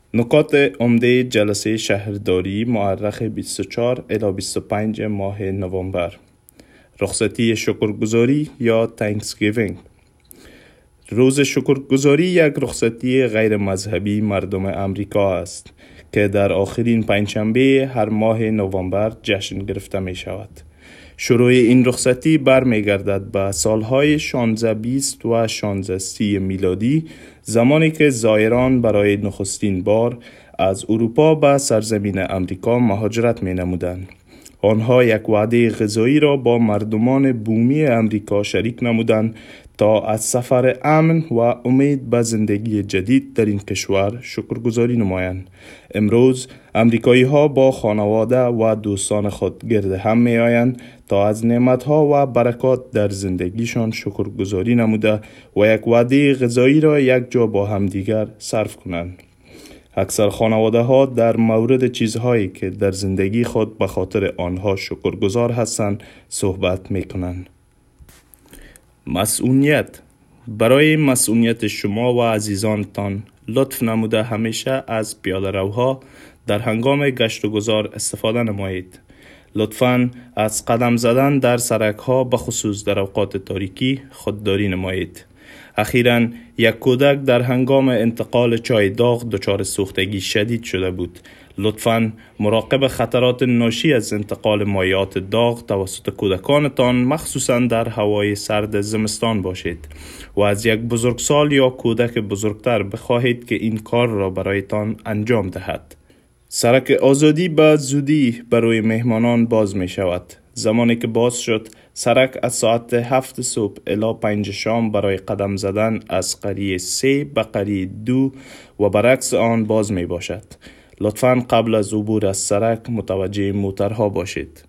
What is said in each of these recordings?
نکات عمده جلسه شهرداری مؤرخ 24 الی 25 ماه نوامبر. رخصتی شکرگزاری یا Thanksgiving. روز شکرگزاری یک رخصتی غیر مذهبی مردم امریکا است که در آخرین پنجشنبه هر ماه نوامبر جشن گرفته می شود. شروع این رخصتی برمیگردد به سالهای 1620 و 1630 میلادی، زمانی که زائران برای نخستین بار از اروپا به سرزمین امریکا مهاجرت می نمودند. آنها یک وعده غذایی را با مردمان بومی امریکا شریک نمودند تا از سفر امن و امید به زندگی جدید در این کشور شکرگزاری نمایند. امروز امریکایی ها با خانواده و دوستان خود گرد هم می آیند تا از نعمت ها و برکات در زندگیشان شکرگزاری نموده و یک وعده غذایی را یک جا با همدیگر صرف کنند. اکثر خانواده ها در مورد چیزهایی که در زندگی خود به خاطر آنها شکرگزار هستند صحبت می کنند. مسئولیت. برای مسئولیت شما و عزیزانتان لطف نموده همیشه از پیاده‌روها در هنگام گشت و گذار استفاده نمایید. لطفاً از قدم زدن در سرک‌ها به خصوص در اوقات تاریکی خودداری نمایید. اخیراً یک کودک در هنگام انتقال چای داغ دچار سوختگی شدید شده بود. لطفاً مراقب خطرات ناشی از انتقال مایعات داغ توسط کودکانتان، مخصوصاً در هوای سرد زمستان باشید و از یک بزرگسال یا کودک بزرگتر بخواهید که این کار را برایتان انجام دهد. سرک آزادی به زودی برای مهمانان باز می شود. زمانی که باز شد، سرک از ساعت 7 صبح الی 5 شام برای قدم زدن از قریه 3 به قریه 2 و برعکس آن باز می باشد. لطفاً قبل از عبور از سرک متوجه موترها باشید.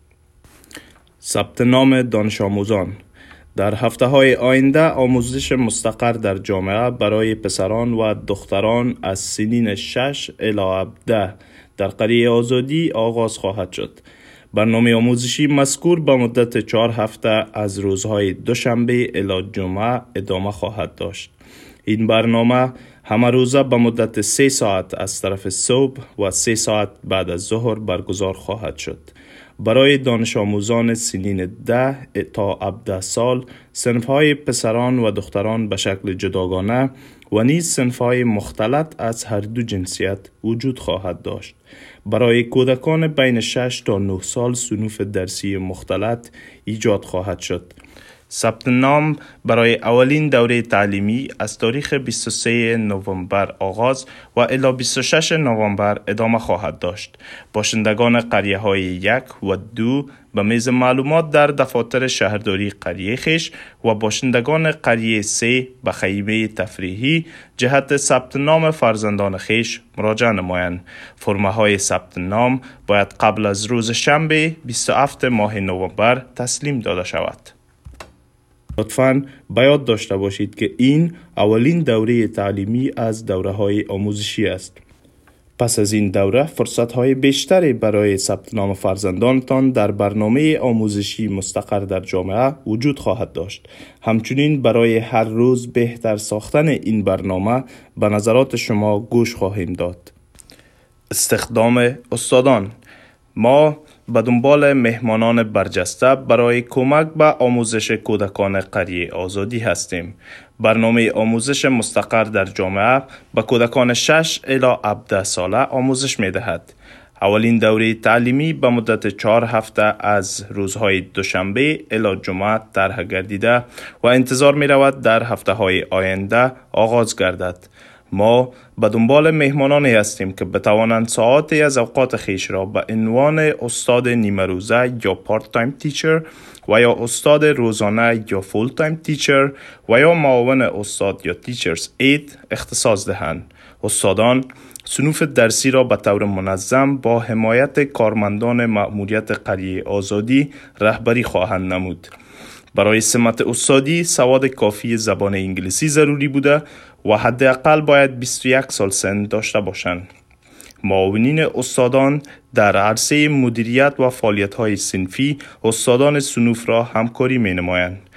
ثبت نام دانش آموزان. در هفته های آینده آموزش مستقر در جامعه برای پسران و دختران از سنین 6 الی 17 در قریه آزادی آغاز خواهد شد. برنامه آموزشی مذکور به مدت 4 هفته از روزهای دوشنبه الی جمعه ادامه خواهد داشت. این برنامه همه روزه به مدت 3 ساعت از طرف صبح و 3 ساعت بعد از ظهر برگزار خواهد شد. برای دانش آموزان سنین 10 تا 17 سال، صنف‌های پسران و دختران به شکل جداگانه و نیز صنف‌های مختلط از هر دو جنسیت وجود خواهد داشت. برای کودکان بین 6 تا 9 سال صنوف درسی مختلط ایجاد خواهد شد. ثبت نام برای اولین دوره تعلیمی از تاریخ 23 نوامبر آغاز و الی 26 نوامبر ادامه خواهد داشت. باشندگان قریه های 1 و 2 به میز معلومات در دفاتر شهرداری قریه خیش و باشندگان قریه 3 به خیمه تفریحی جهت ثبت نام فرزندان خیش مراجعه نمایند. فرمه های ثبت نام باید قبل از روز شنبه 27 ماه نوامبر تسلیم داده شود. لطفاً به یاد داشته باشید که این اولین دوره تعلیمی از دوره‌های آموزشی است. پس از این دوره فرصت‌های بیشتری برای ثبت نام فرزندانتان در برنامه آموزشی مستقر در جامعه وجود خواهد داشت. همچنین برای هر روز بهتر ساختن این برنامه به نظرات شما گوش خواهیم داد. استخدام استادان. ما به دنبال مهمانان برجسته برای کمک به آموزش کودکان قریه آزادی هستیم. برنامه آموزش مستقر در جامعه به کودکان 6 الی 17 ساله آموزش می دهد. اولین دوره تعلیمی به مدت 4 هفته از روزهای دوشنبه الی جمعه طرح گردیده و انتظار می رود در هفته های آینده آغاز گردد. ما به دنبال مهمانانی هستیم که بتوانند ساعاتی از اوقات خیش را به عنوان استاد نیمه روزه یا پارت تایم تیچر و یا استاد روزانه یا فول تایم تیچر و یا معاون استاد یا تیچرز اید اختصاص دهند. استادان صنوف درسی را به طور منظم با حمایت کارمندان مأموریت قریه آزادی رهبری خواهند نمود. برای سمت استادی سواد کافی زبان انگلیسی ضروری بوده و حداقل باید 21 سال سن داشته باشند. معاونین استادان در عرصه مدیریت و فعالیت‌های صنفی استادان صنوف را همکاری می‌نمایند.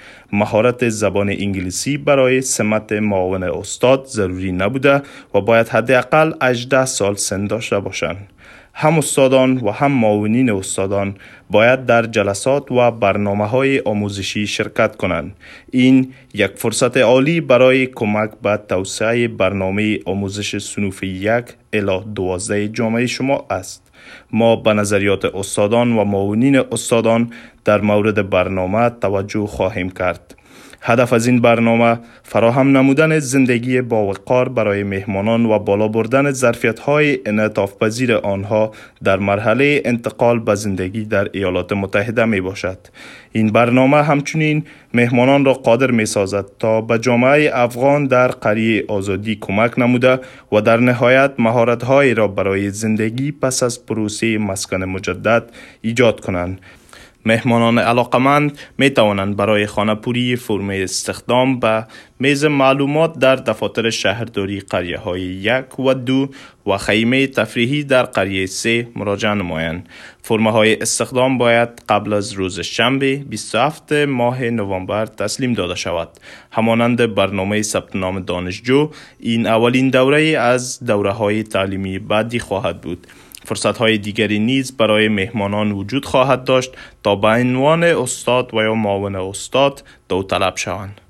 مهارت زبان انگلیسی برای سمت معاون استاد ضروری نبوده و باید حداقل 18 سال سن داشته باشند. هم استادان و هم معاونین استادان باید در جلسات و برنامه‌های آموزشی شرکت کنند. این یک فرصت عالی برای کمک به توسعه برنامه آموزش صنوف 1 الی 12 جامعه شما است. ما به نظریات استادان و معاونین استادان در مورد برنامه توجه خواهیم کرد. هدف از این برنامه فراهم نمودن زندگی با وقار برای مهمانان و بالا بردن ظرفیت‌های انعطاف پذیر آنها در مرحله انتقال به زندگی در ایالات متحده می باشد. این برنامه همچنین مهمانان را قادر می سازد تا به جامعه افغان در قریه آزادی کمک نموده و در نهایت مهارت‌هایی را برای زندگی پس از پروسه مسکن مجدد ایجاد کنند. مهمانان علاقمند می توانند برای خانه‌پوری فرم استخدام به میز معلومات در دفاتر شهرداری قریه های 1 و 2 و خیمه تفریحی در قریه 3 مراجعه نمایند. فرم های استخدام باید قبل از روز شنبه 27 ماه نوامبر تسلیم داده شود. همانند برنامه ثبت نام دانشجو، این اولین دوره از دوره های تعلیمی بعدی خواهد بود. فرصت‌های دیگری نیز برای مهمانان وجود خواهد داشت تا به عنوان استاد و یا معاون استاد داوطلب شوند.